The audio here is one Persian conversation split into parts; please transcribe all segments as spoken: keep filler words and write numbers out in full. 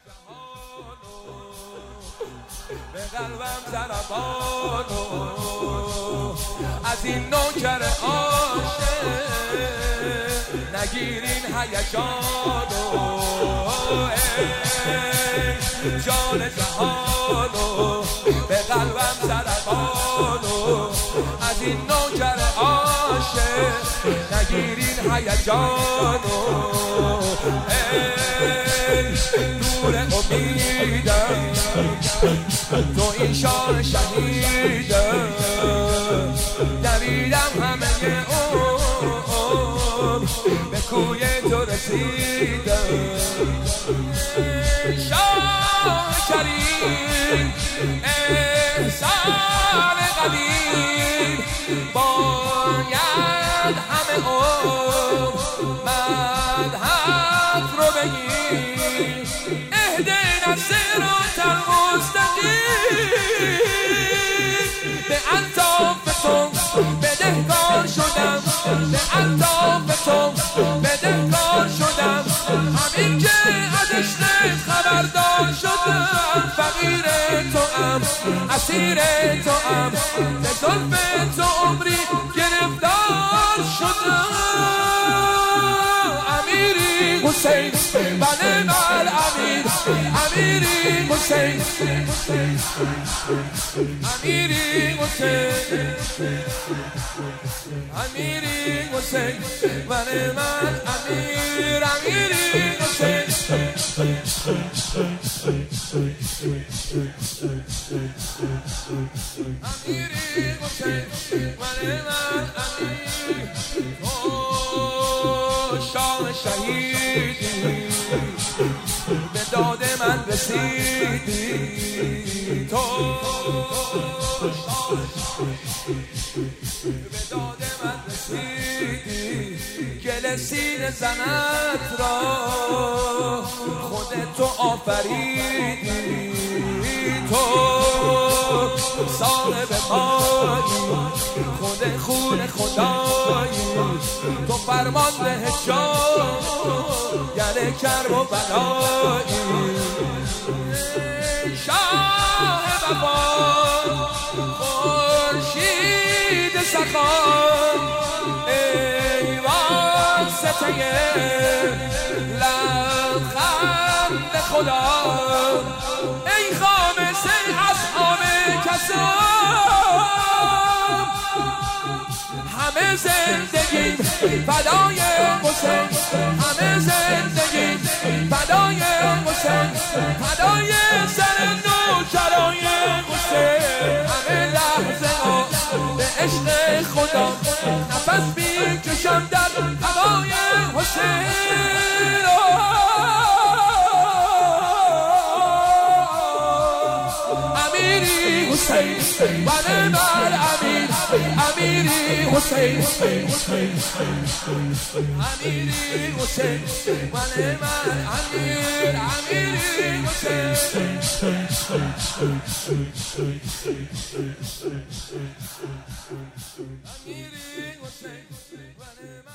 به قلبم ضربانو از این نوکر عاشق نگیرین هیجانو جان جهانو به قلبم ضربانو از این نوکر عاشق نگیرین هیجانو نور امیدم تو این شان شهیدم دویدم همه عمر به کوی تو رسیدم شاه کریم احسان قدیم باید همه عمر مدحت رو بگیم اهدنا الصراط المستقیم به الطاف تو بدهکار شدم به الطاف تو بدهکار شدم همین که از عشقت خبردار شدم فقیر توام اسیر توام به زلف تو عمری گرفتار شدم امیری حسین بنم الامیر امیری حسین امیری حسین امیری حسین بنم الامیر امیری حسین امیری حسین بنم الامیر شاه شهیدی به داد من رسیدی تو به داد من رسیدی گل سینه زنت را خودت تو آفریدی تو صاحب مایی خود خون خدایی تو فرمانده جان گره کرب و بلایی شاه وفا خورشید سخا ای واسطه لبخند خدا ای خامس اصحاب کسام همه زندگی فدای حسین همه زندگی فدای حسین فدای سر نوکرای حسین همه لحظه ها به عشق خدا نفس میکشم در هوای حسین امیری حسین بنم الامیر امیری حسین امیری حسین بنم الامیر امیری حسین امیری حسین بنم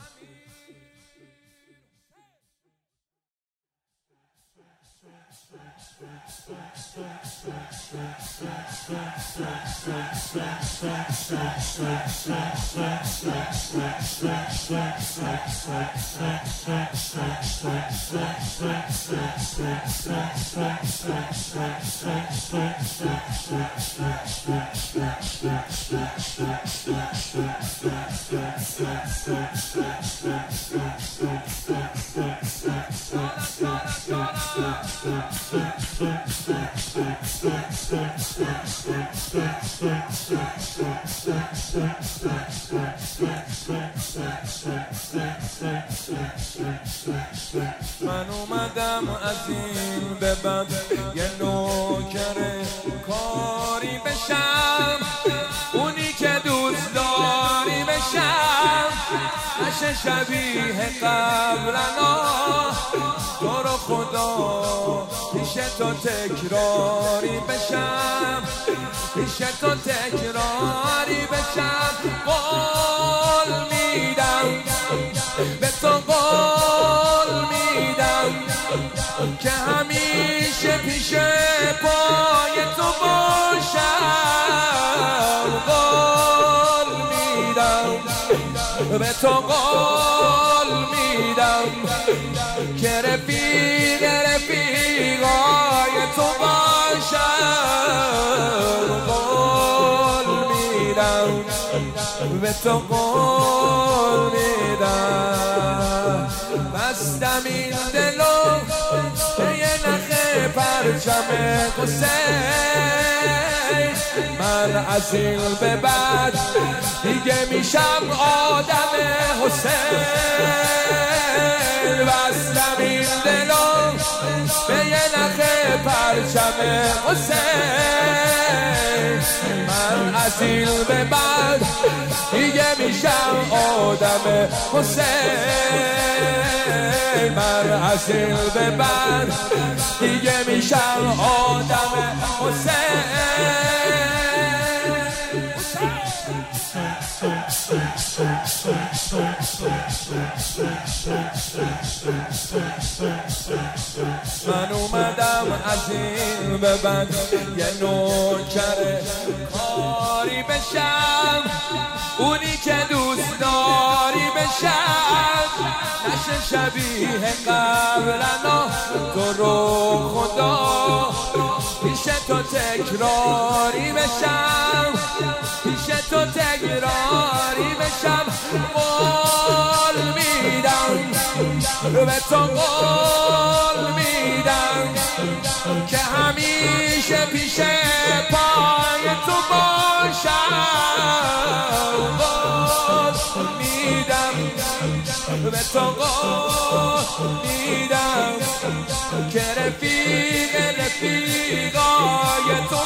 من اومدم از این به بعد یه نوکر کاری بشم اونی که دوست داری بشم نشه شبیه قبلنا تو رو خدا پیش تو تکراری بشم پیش تو تکراری بشم قول میدم به تو قول میدم که همین تو قول میدم که رفیق رفیقای تو باشم. قول میدم به تو قول میدم. بستم این دلو به یه نخ پرچم حسین. من از این به بعد دیگه میشم آدم حسین. بستم این دلو به یه نخ پرچم حسین. من از این به بعد دیگه میشم آدم حسین. من از این به بعد دیگه میشم آدم حسین. من اومدم از این به بعد یه نوکر کاری بشم، اونی که دوست داری بشم. نشه شبیه قبلنا تو رو خدا، پیش تو تکراری بشم، پیش تو تکراری بشم. قول میدم به تو قول میدم که همیشه پیش پای تو باشم. قول میدم به تو قول میدم که رفیق رفیقای تو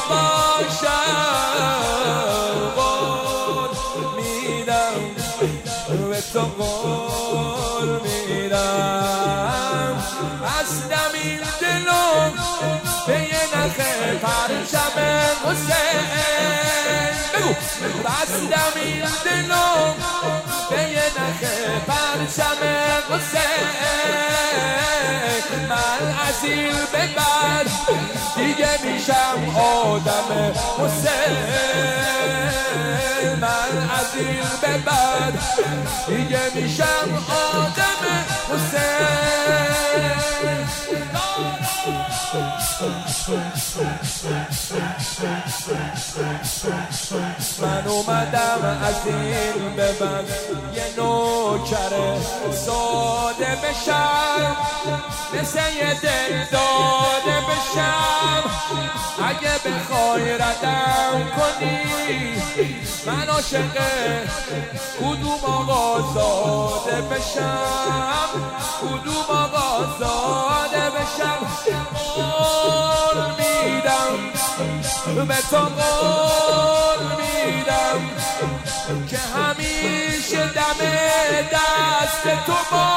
باشم. قول میدم به تو قول میدم. بستم این دلو به یه نخ پرچم حسین. بگو بستم این دلو به یه نخ پرچم حسین. من از این به بعد دیگه میشم آدم حسین. من از این به بعد دیگه میشم آدم حسین. من اومدم از این به بعد یه نوکر ساده بشم، مثل یه دل داده بشم. اگه بخوای ردم کنی من عاشق کدوم آقا زاده بشم، کدوم آقا زاده بشم. قول میدم به تو قول میدم که همیشه دم دست تو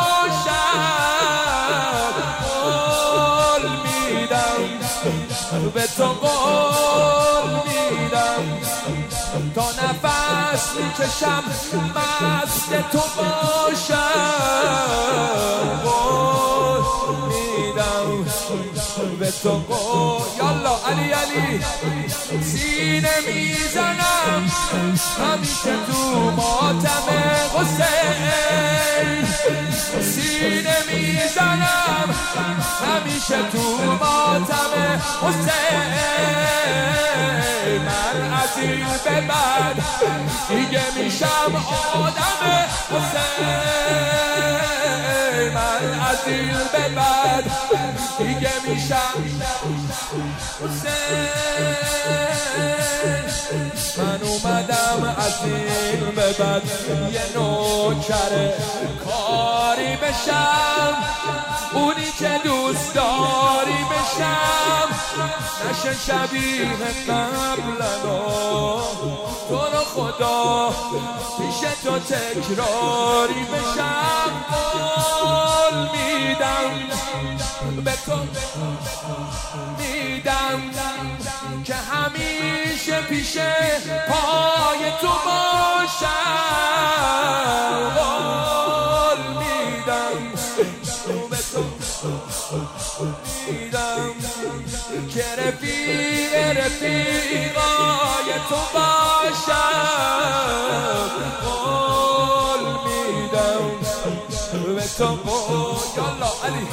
باشم. قول میدم به تو قول میدم تا نفس میکشم مست تو باشم. قول میدم به تو قول. یالا علی علی سینه میزنم همیشه تو ماتم حسین. سینه میزنم همیشه تو ماتم حسین. من از این به بعد دیگه میشم آدم حسین. من از این به بعد دیگه میشم حسین. من اومدم از این به بعد یه نوکر کاری بشم، اونی که دوست داری بشم. نشه شبیه قبلنا تو رو خدا، پیش تو تکراری بشم. قول میدم به تو میدم که همیشه پیش پای تو باشم. قول میدم به تو میدم که رفیق رفیقای تو باشم. قول میدم یالا علی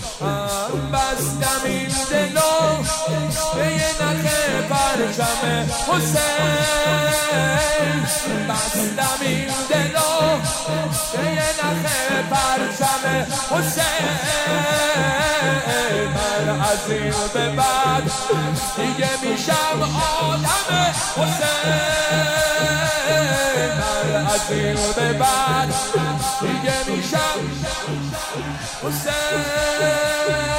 بستم این دلو به یه نخه پرچم حسین بستم این دلو به یه نخه پرچم حسین من از این به بعد دیگه میشم آدم حسین من از این به بعد دیگه میشم حسین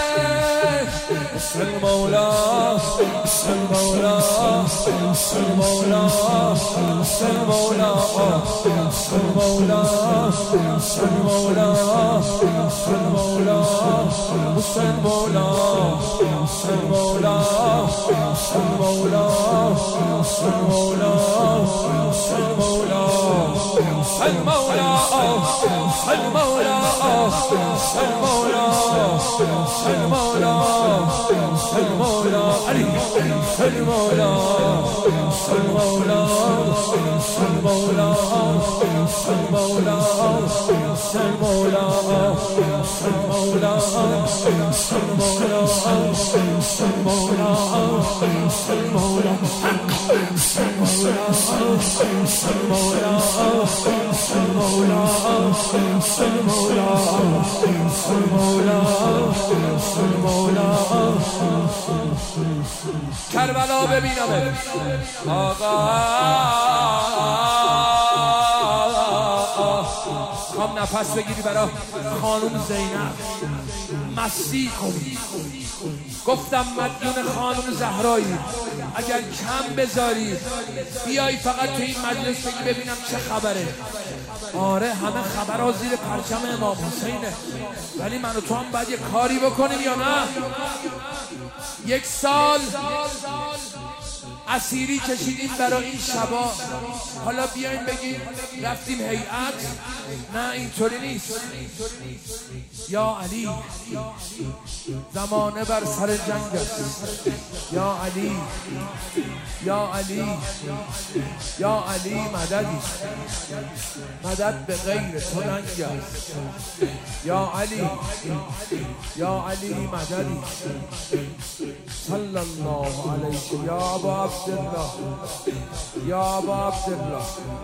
المولا المولا المولا المولا المولا المولا المولا المولا المولا المولا المولا المولا المولا المولا المولا المولا المولا علي المولا المولا المولا المولا المولا المولا المولا المولا المولا کربلا ببینم آقا هم نفس بگیری برای خانوم زینب مسیح کنی گفتم مدیون خانوم زهرایی اگر کم بذاری بیایی فقط تو این مجلس بگی ببینم چه خبره. آره همه خبرها زیر پرچم امام حسینه ولی من و تو هم باید یه کاری بکنیم یا نه؟ یک سال اسیری کشیدیم برای این شبا حالا بیاین بگیم رفتیم هیئت. نه اینطوری نیست. یا علی زمانه بر سر جنگ است. یا علی یا علی یا علی مددی مدد به غیر تو ننگ است. یا علی یا علی مددی صلی الله علیک یا ابا عبدالله یا ابا عبدالله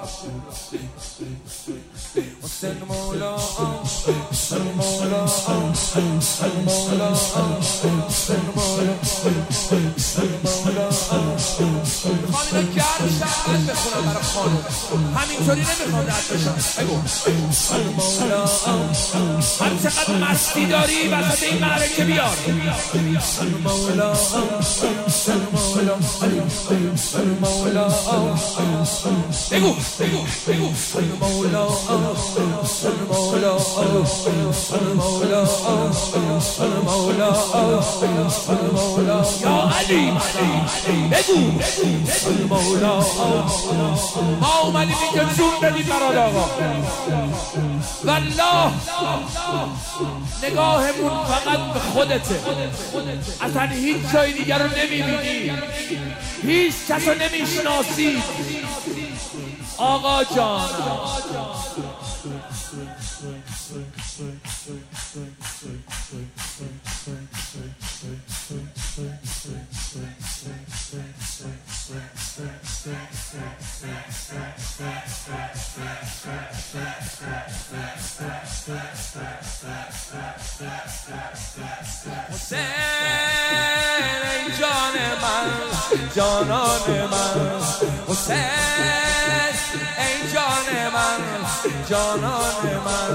حسین مولا حسین مولا حسین مولا حسین مولا حسین مولا. میخوام اینا گرم شد بخونم برای خانم همینطوری نمیخوام رد بشم. بگو حسین مولا هم چقدر مستی داری وسط این معرکه بیار. حسین مولا حسین مولا حسین مولا بگو بگو بگو حسین مولا حسین مولا حسین مولا حسین مولا حسین مولا یا علی بگو حسین مولا. ما اومدیم اینجا جون بدیم برای آقا والله نگاهمون فقط به خودته اصلا هیچ جای دیگر رو نمیبینی هیچ کس رو نمیشناسی آقا جان. حسین ای جان من جانان من حسین ای جان من جانان من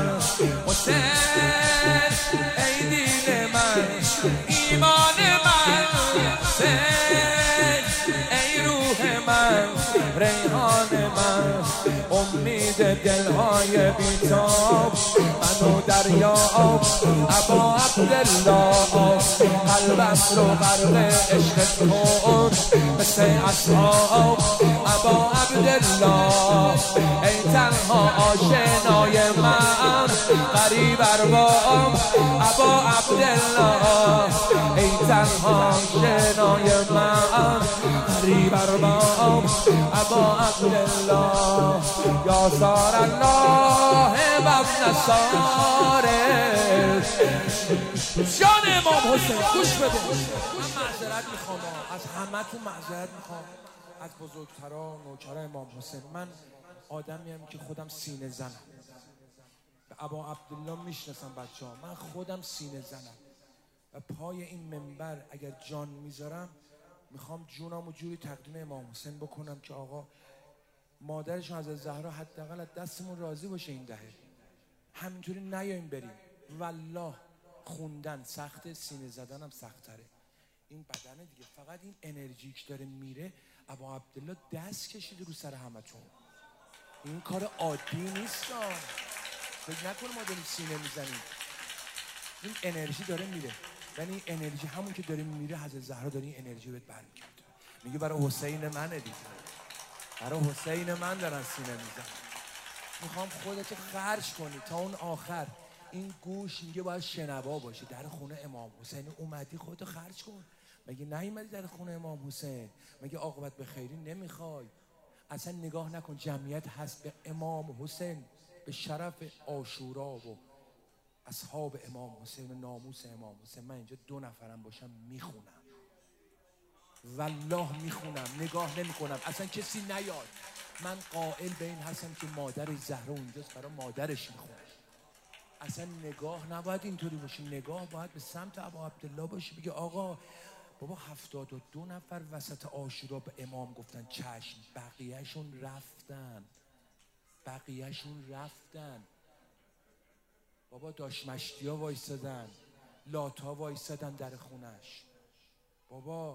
حسین ای دین من ایمان من حسین ای روح من ریحان من امید دلهای بیتاب منو دریا ابا عبدالله قلبت رو غرق عشق کن مثل اصحاب ابا عبدالله ای تنها آشنای من غریب ارباب ابا عبدالله ای تنها آشنای من پری بر بام ابا عبدالله یا سار الله و نصاره. جان امام حسین گوش بده. من معذرت میخوام از همه تو، معذرت میخوام از بزرگترا نوکرا امام حسین. من آدمیم که خودم سینه زنم، به ابا عبدالله میشناسم بچه ها، من خودم سینه زنم و پای این منبر اگر جان میذارم میخوام جونم جوری تقدیم امام حسین بکنم که آقا مادرشون از زهرا حداقل از دستمون راضی باشه این دهه. همینطوری نیایم بریم. والله خوندن سخته، سینه زدن هم سخت تره. این بدنه دیگه، فقط این انرژی که داره میره. ابا عبدالله دست کشیده رو سر همتون. این کار عادی نیست. فکر نکنه ما داریم سینه میزنیم. این انرژی داره میره. یعنی این انرژی همون که داره میره حضرت زهرا داره این انرژی بهت برمیگرده. میگه برای حسین منه دیگه، برای حسین من دارن سینه میزنن. میخوام خودت خرج کنی تا اون آخر. این گوش میگه باید شنوا باشه. در خونه امام حسین اومدی خودتو خرج کن. مگه نیومدی در خونه امام حسین؟ مگه عاقبت به خیری نمیخوای؟ اصلا نگاه نکن، جمعیت هست به امام حسین، به شرف عاشورا و اصحاب امام حسین و ناموس امام حسین. من اینجا دو نفرم باشم میخونم، والله میخونم، نگاه نمی کنم اصلا کسی نیاد. من قائل به این هستم که مادر زهرا اونجاست، برای مادرش میخونه. اصلا نگاه نباید اینطوری باشه، نگاه باید به سمت ابا عبدالله باشه. بگه آقا بابا هفتاد و دو نفر وسط عاشورا به امام گفتن چشم، بقیهشون رفتن، بقیهشون رفتن. بابا داش مشتی ها وایستادن، لاتا وایستادن در خونش. بابا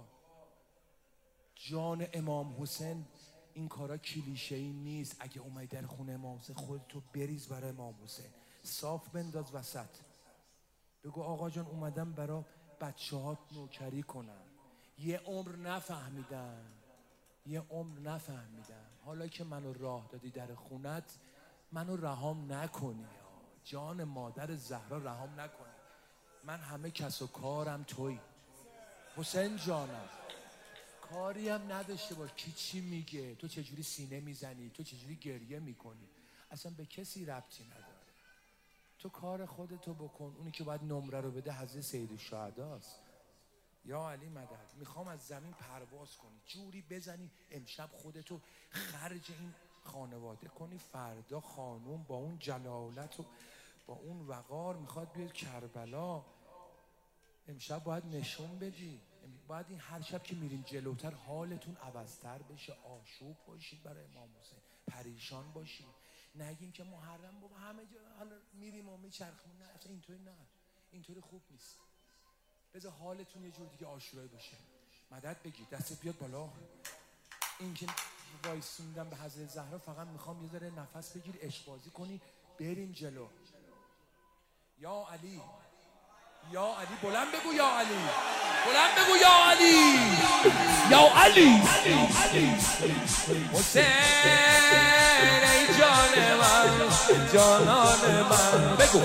جان امام حسین این کارا کلیشه‌ای نیست. اگه اومدی در خونه امام حسین خودتو بریز برای امام حسین، صاف بنداز وسط. بگو آقا جان اومدم برای بچه هات نوکری کنم، یه عمر نفهمیدم، یه عمر نفهمیدم، حالا که منو راه دادی در خونت منو رهام نکنی. جان مادر زهرا رهام نکنی. من همه کس و کارم توی حسین جانم، کاری هم نداشته باش کی چی میگه، تو چجوری سینه میزنی، تو چجوری گریه میکنی، اصلا به کسی ربطی نداره. تو کار خودتو بکن. اونی که باید نمره رو بده حضرت سیدالشهداست. یا علی مدد. میخوام از زمین پرواز کنی، جوری بزنی امشب خودتو خرج این خانواده کنی، فردا خانوم با اون جلالت و با اون وقار میخواد بیاد کربلا. امشب باید نشون بدی، باید این هر شب که میرین جلوتر حالتون عوضتر بشه، آشوب باشید برای امام حسین، پریشان باشید. نگیم که محرم بابا همه جا حالا میریم و میچرخیم. نه اصلا اینطوری نه، اینطوری خوب نیست. بذار حالتون یه جور دیگه عاشورایی باشه. مدد بگید، دستت بیاد بالا. این که وایسوندم به حضرت زهرا فقط میخوام یه ذره نفس بگیر، عشق بازی کنی، بریم جلو. یا علی، یا علی، بلند بگو یا علی، بلند بگو یا علی، یا علی. حسین ای جان من، جانان من، بگو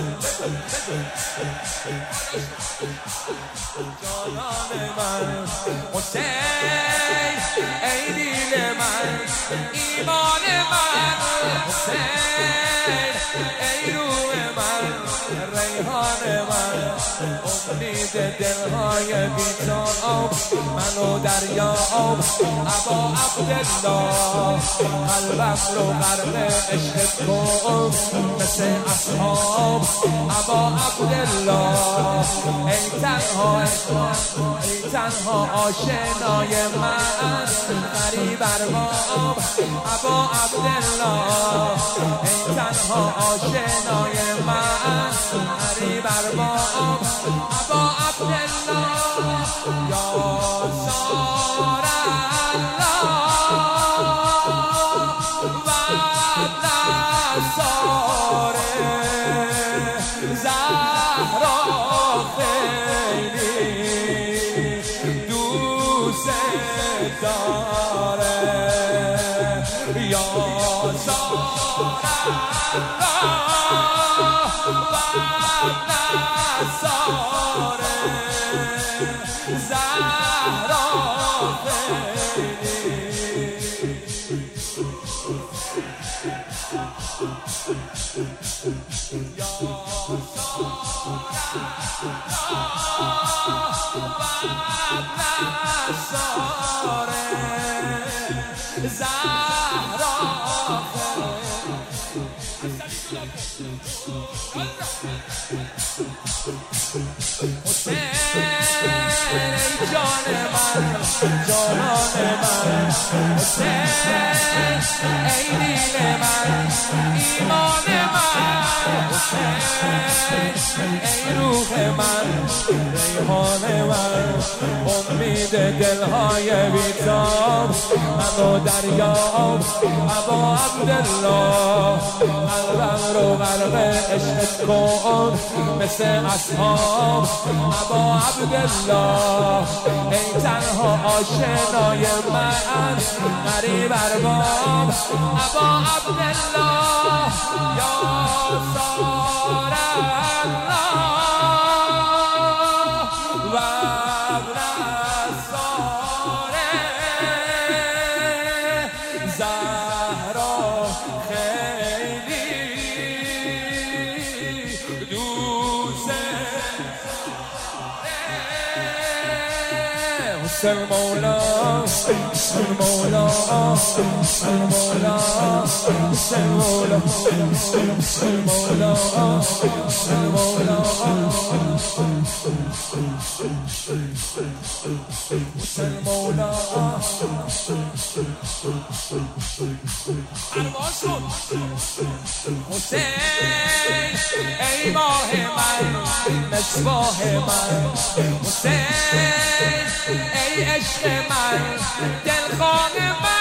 جانان من. حسین ای دیل من، ایمان من. حسین ای روح من، ریحان من، امید دلهای بی‌تاب، منو دریاب ابا عبدالله. قلبم رو غرق عشق کن مثل اصحاب ابا عبدالله. ای تنها ای تنها آشنای من، غریب ارباب ابا عبدالله. ای تنها آشنای من، غریب ارباب ابا عبدالله. یا سار الله و نصار زهرا، خیلی دوست داره. یا سار الله و نصار زهرا، جان من جانان من حسین ای دین من ایمان من حسین ای روح من ریحان من امید دلهای بیتاب من و دریاب ابا عبدالله قلبم رو غرق عشقت کن مثل اصحاب ابا عبدالله ای تنها آشنای من غریب ارباب ابا عبدالله یا سار الله و ابن سار زهرا خیلی دوست حسین مولا حسین مولا حسین مولا حسین مولا حسین مولا حسین مولا حسین مولا الواسون حسین ای ماه من مصباح من حسین ای عشق من دلخواه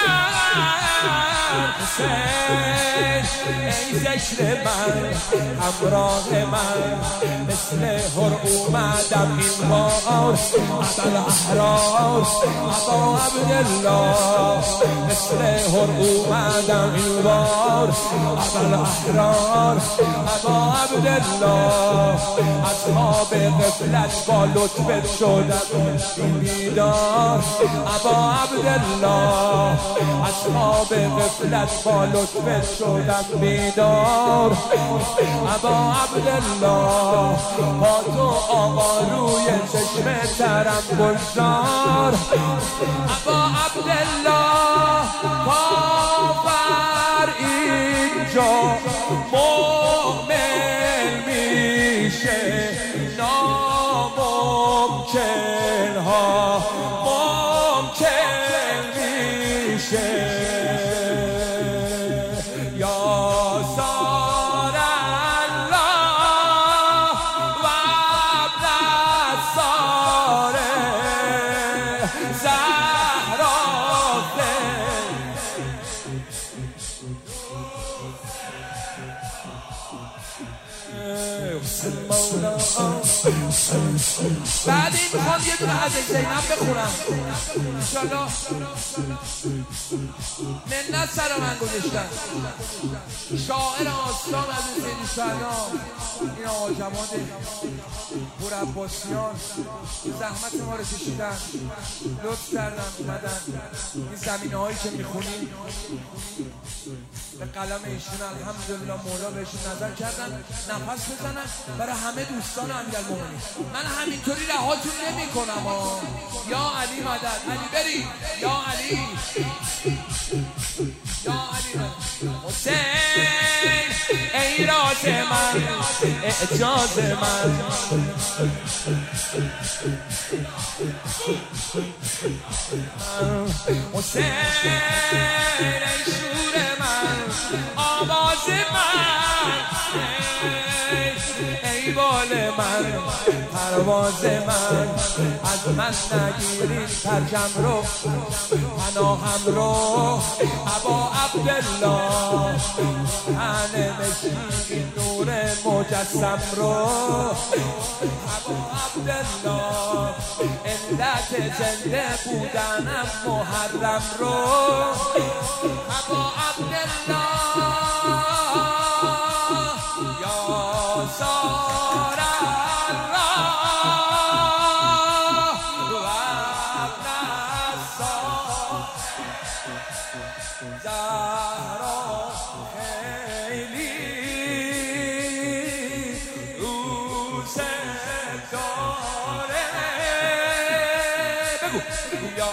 من حسین ای ذکر من همراه من مثل هر اومدم این بار عبد احرار ابا عبدالله مثل هر اومدم این بار عبد احرار ابا عبدالله اصحاب غفلت با لطفت شدم بیدار ابا عبدالله اصحاب غفلت با لطفت شدم بیدار ابا عبدالله با تو آقا روی چشم ترم گذار ابا عبدالله کافر اینجا مؤمن میشه ناممکن ها ممکن میشه یا سار الله و ابن سار زهرا بعد این میخوام یه دونه از زینب بخونم انشالله منت سر من گذاشتن شاعر آستان از حسین سلام این آقا جماد پور عباسیان زحمت ما رو کشیدن لطف کردن اومدن این زمینه هایی که میخونیم به قلم ایشون الحمدلله مولا بهشون نظر کردن نفس بزنن برای همه دوستان امیرالمومنین. من همینطوری رهاتون نمی کنم ها. یا علی مدد، علی بری، یا علی، یا علی حسین ای راز من اعجاز من حسین ای شور من آواز من ای بال من پرواز من از من نگیرید پرچم رو پناهم رو ابا عبدالله تن مشکی نور مجسم رو ابا عبدالله علت زنده بودنم محرم رو ابا عبدالله یا سار الله و ابن سار زهرا خیلی حسین بگو یا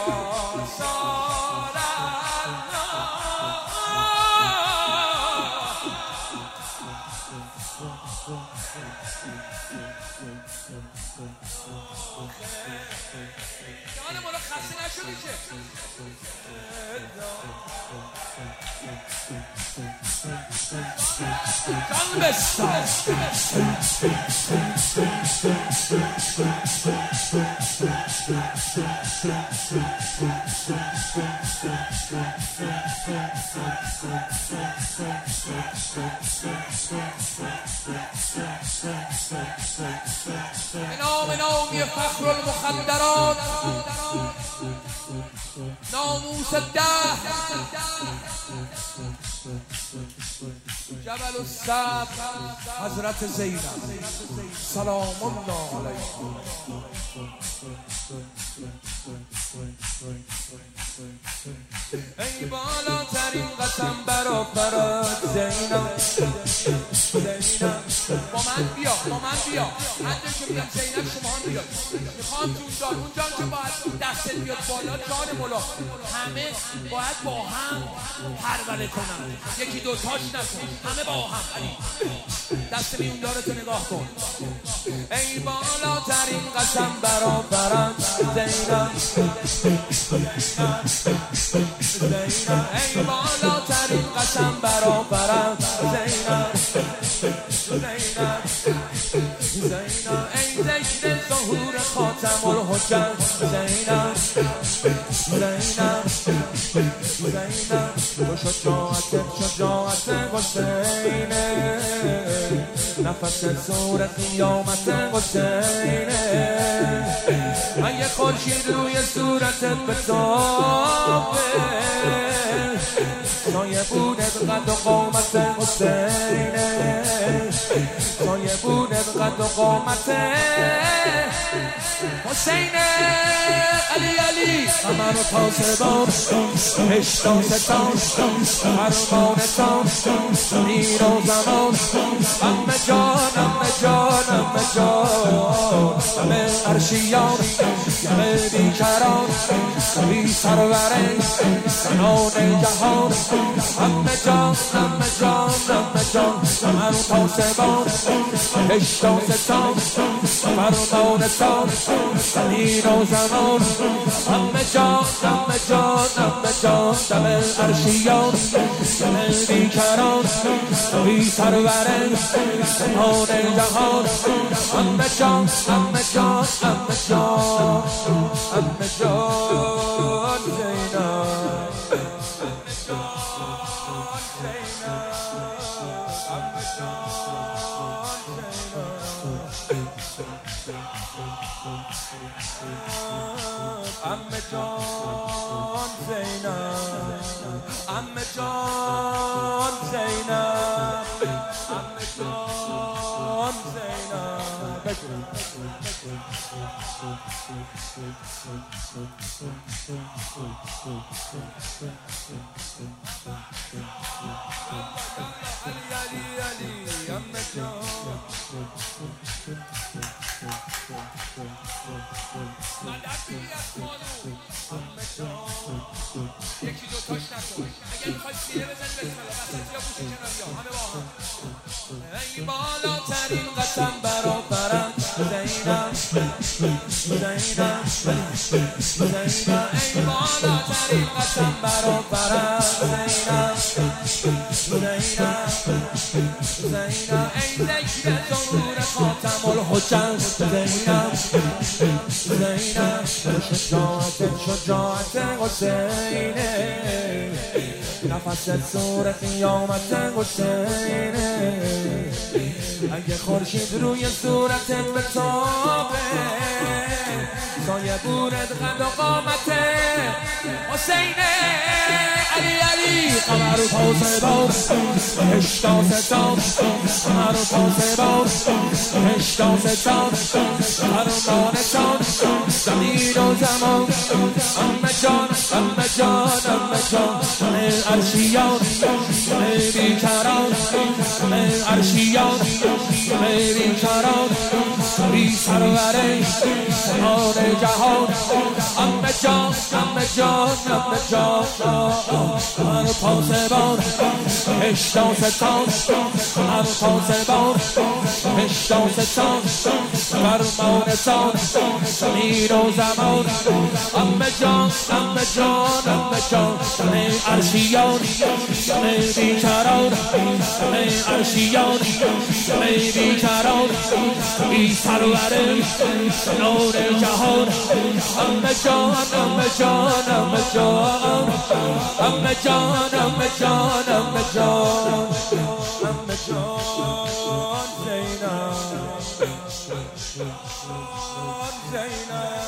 جان مولا خسته نشدی که جان بستان نام نامی فخر المخدرات ناموس الدهر جبل الصبر حضرت زینب سلام الله علیه. ای بالاترین قسم برا فرات زینب زینب با من بیا با من بیا حتی که میگم زینب شما هم بیاد میخوام جون جان اون جان که باید دستت بیاد بالا جان مولا همه باید با هم پروله کنن یکی دوتاش نکن همه با هم علی دست میون دارتو نگاه کن. ای بالاترین قسم برا فرات زینب زینب ای بالاترین قسم برا فرات زینب زینب زینب ای ذکر ظهور خاتم الحجت زینب زینب زینب تو شجاعت شجاعت حسینه نفس زور قیامت حسینه اگه خورشید روی صورتت بتابه سایه بودت قد و قامت حسینه سایه بودت قد و قامت حسینه علی علی قمر و پاسبان عشق و ستان فرمانتان میر و زمان امه جان امه جان امه جان همه عرشیان همه بیکران بی سروره زنان جهان امه جان امه جان امه جان قمر و پاسبان عشق و ستان فرمانتان میر و زمان امه جان امه جان امه جان دم عرشیان دم بیکران بی سروره زمان جهان امه جان امه جان امه جان امه جان زینب امه جان زینب امه جان زینب امه جان زینب علی علی علی امه جان یکی دو تاش نکن اگر میخوای سیره بزنی بسم الله وسط یا گوشی کنم یا همه با هم ای بالاترین قسم برا فرات زینب زینب زینب ای بالاترین قسم برا فرات زینب زینب زینب ای ذکر ظهور خاتم الحجت زینب زینب شجاعت شجاعت حسینه نفس زور قیامت حسینه اگه خورشید روی صورتت بتابه سایه بورد قد و قامت حسینه علی علی قمر و پاسبان عشق و ستان قمر و پاسبان عشق و ستان فرمانتان زمین و زمان امه جان امه جان امه جان همه عرشیان همه بیکران همه عرشیان همه بیکران بی سروره آن جهان امه جان امه جان امه جان هر پاسبان هشتان ستان هر پاسبان هشتان ستان فرمانتان زمین و زمان امه جان امه جان امه جان ای عرشیان ای بیکران ای عرشیان ای بیکران ای سرور نور جهان امه جان امه جان امه جان امه جان امه جان امه جان امه جان زینب زینب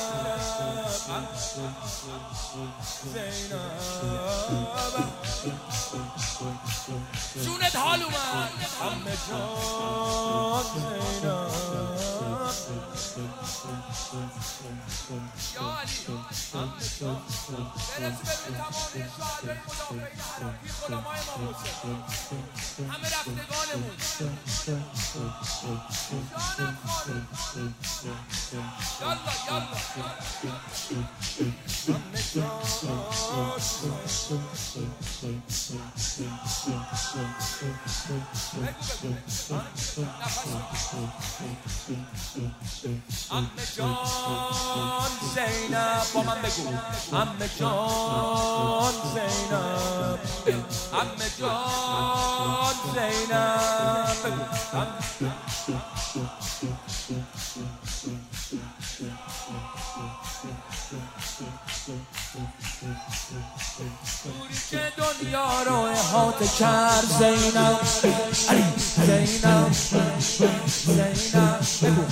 جونت حال اومد امه جان زینب یا علی امه جان برسه به تمام شهدای مدافعین حرم پیر غلامای امام حسین همه رفتگانمون جانم خانم یالا یالا امه جان امه جان زینب با من بگو امه جان زینب امه جان زینب بگو دوری که دنیا رو احاطه کرد زینب علی زینب زینب بگو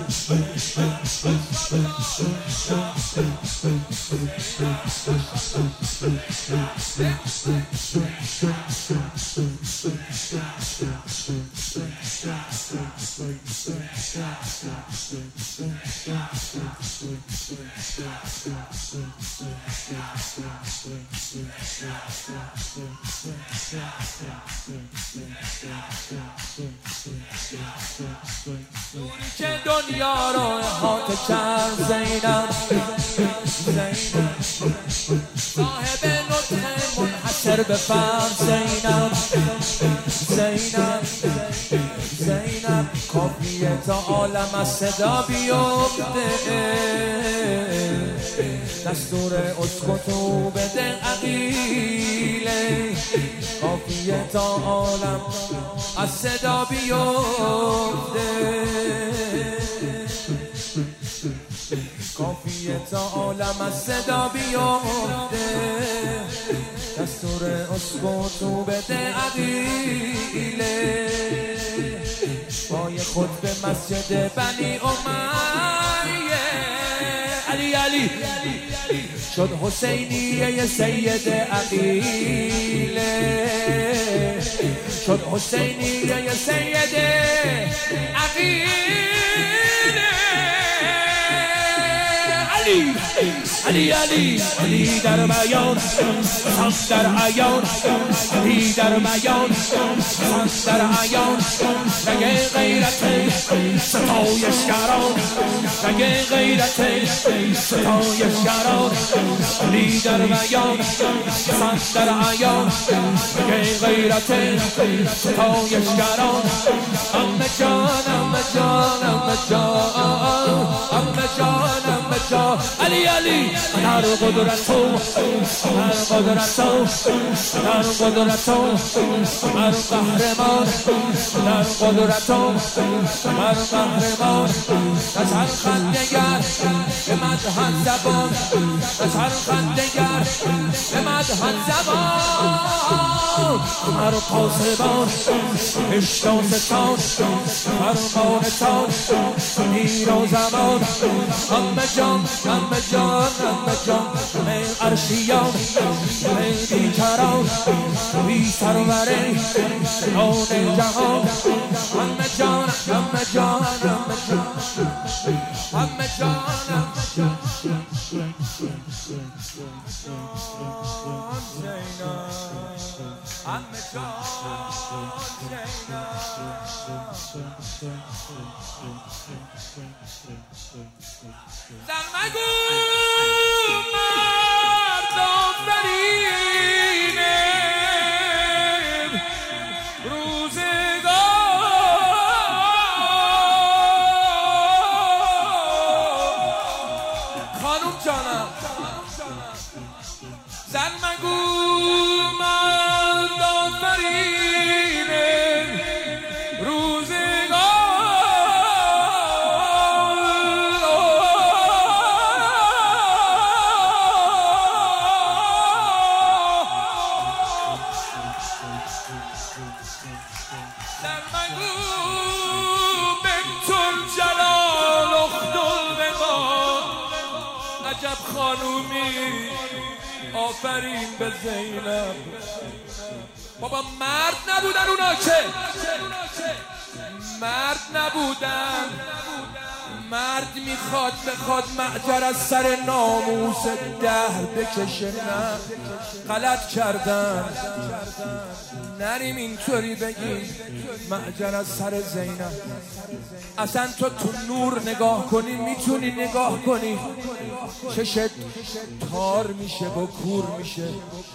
دوری که دنیا رو احاطه کرد زینب زینب صاحب نطق منحصر به فرد زینب زینب زینب کافیه تا عالم از صدا بیفته دستور اسکتو بده عقیله کافیه تا عالم از صدا بیفته کافیه تا عالم از صدا بیفته دستور اسکتو بده عقیله پای خود به مسجد بنی امیه علی علی شد حسینیه سید عقیله شد حسینیه سید عقیله علی علی علی علی در بیان سان در عیان علی در بیان سان در عیان رگ غیرت ستایشگران رگ غیرت ستایشگران علی در بیان سان در عیان رگ غیرت ستایشگران امه جان امه جان امه جان امه جان امه جان علی علی هر قدرت تو هر قدرت تو هر قدرت تو هر قهرمان هر قدرت تو هر قهرمان از هر خندگر به مدحت زبان از هر خندگر به مدحت زبان هر پاسبان هشتان ستان فرمانتان زمین و زمان امه جان امه جان امه جان ای عرشیان ای بیکران بی سروره آن جهان امه جان امه جان امه جان امه جانم زینب عمه جان زن مگو مرد آفرینه روزگار خانوم جانم زن مگو مرد آفرینه عجب خانومی آفرین به زینب. بابا مرد نبودن اونا که مرد نبودن. مرد میخواد بخواد معجر از سر ناموس دهر بکشه. نه غلط کردن. نریم اینطوری بگیم معجر از سر زینب. اصلا تو تو نور نگاه کنی میتونی نگاه کنی چشت تار میشه با کور میشه.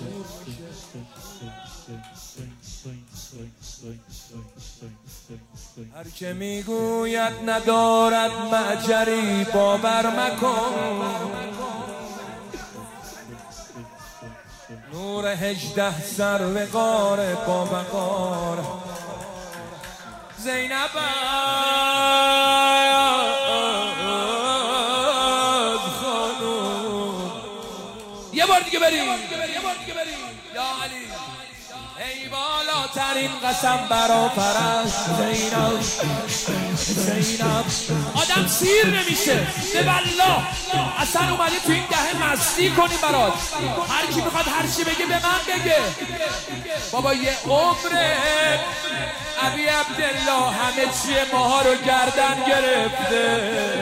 هر که میگوید ندارد معجری باور مکن. نور هجده سر و غار با وقار زینب از خانوم. یه بار دیگه بریم یا علی. ای بالاترین قسم برا پرست زینب زینب. آدم سیر نمیشه به والله. اصلا اومدی تو این دهه مستی کنی برات. هر کی میخواد هر چی بگه به من بگه. بابا یه عمره ابی عبدالله همه چیه ماها رو گردن گرفته.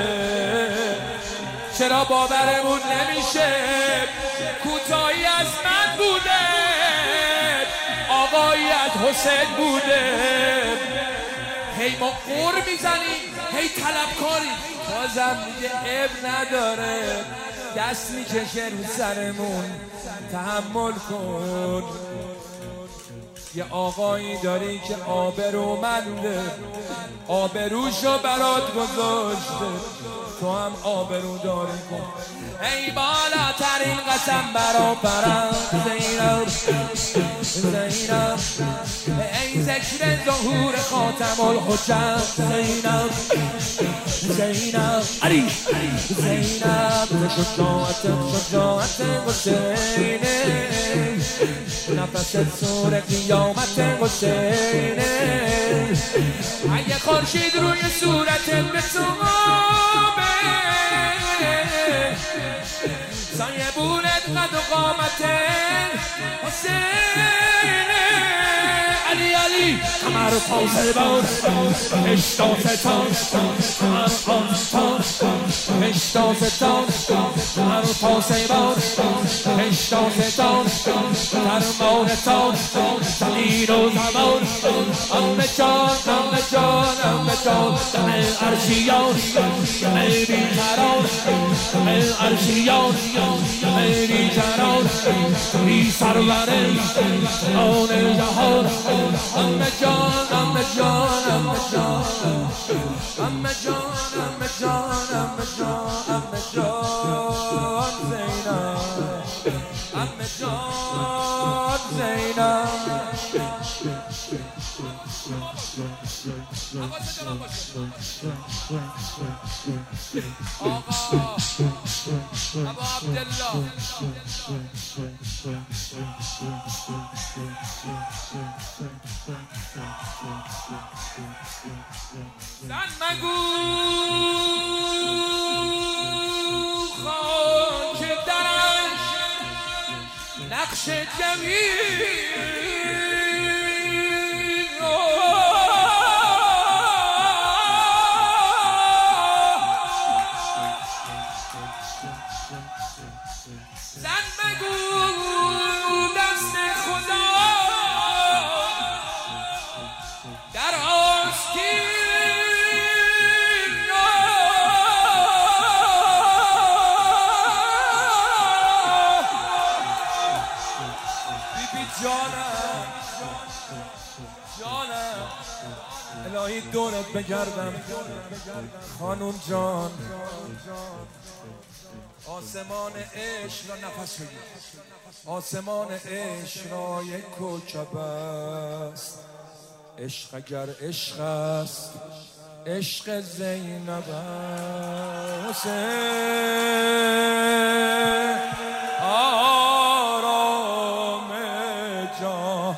چرا باورمون نمیشه کوتاهی از من بوده آقایی از حسین بوده. هی ما قور میزنیم هی طلبکاری. بازم میگه عیب نداره دست میکشه رو سرمون تحمل کن. یه آقایی داری که آبرومنده آبروشو برات گذاشته تو هم آبرو داری کن. ای بالاترین قسم برا پرست زینب زینب. ای ذکر ظهور خاتم الحجت زینب زینب علی زینب. شجاعت شجاعت حسینه نفس سور قیامت حسینه. اگه خورشید روی صورت به تو سایه بونت قد و قامت حسینه. علی علی کمر پاسه بار اشتاس تان کمر پاسه اشتاس تان کمر پاسه بار اشتاس تان درمان تان زمین و زمان. امه جان امه جان امه جان دم عرشیان دم بیقرار دم عرشیان دم بیقرار بی سروره آن جهان. امه جان امه جان امه جان امه جان امه جان امه جان امه جان زینب امه جان زینب. آقا ابا عبدالله زن مگو خاک درش نقش جمیل بگردم خانوم جان. آسمان عشق را نفس بگیر، آسمان عشق را یک کوکب است. عشق اگر عشق است عشق زینب است. آرام جان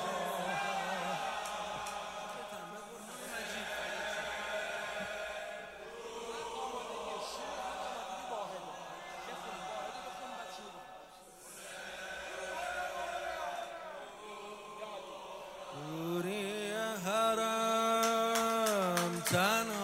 حرم تنها